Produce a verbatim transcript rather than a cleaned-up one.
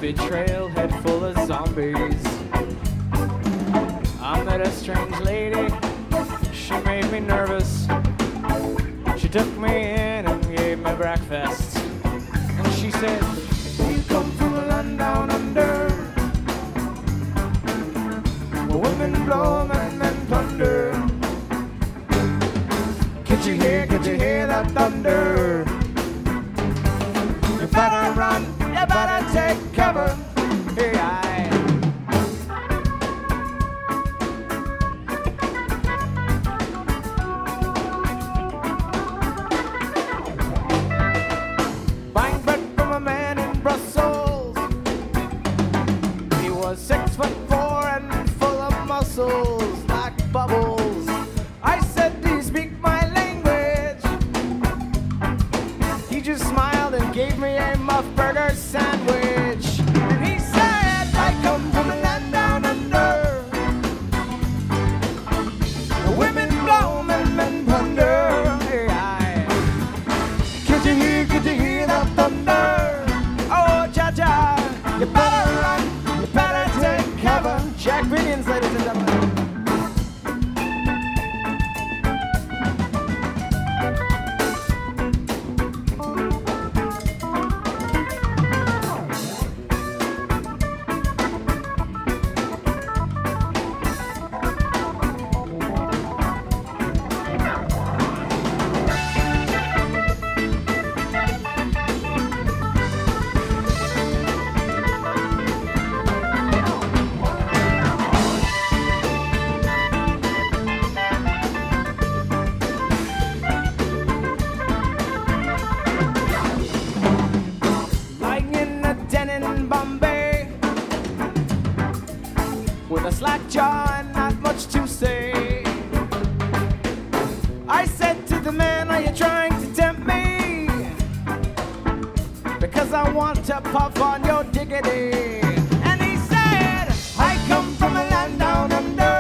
dusty trailhead full of zombies. I met a strange lady, she made me nervous. She took me in and gave me breakfast. And she said, you come from a land down under, where women blow and men thunder. Can't you hear, can't you hear that thunder? You better run, you better take cover. Hey, I buying bread from a man in Brussels. He was six foot four and full of muscles like bubbles. I said, do you speak my language? He just smiled and gave me a muff burger sandwich. And he said, I come from a land down under, the women blow and men thunder. Hey, I, could you hear, could you hear that thunder? Oh, cha-cha, you better run, you better take cover. Jack Binions, ladies and gentlemen. With a slack jaw and not much to say, I said to the man, are you trying to tempt me? Because I want to puff on your diggity. And he said, I come from a land down under,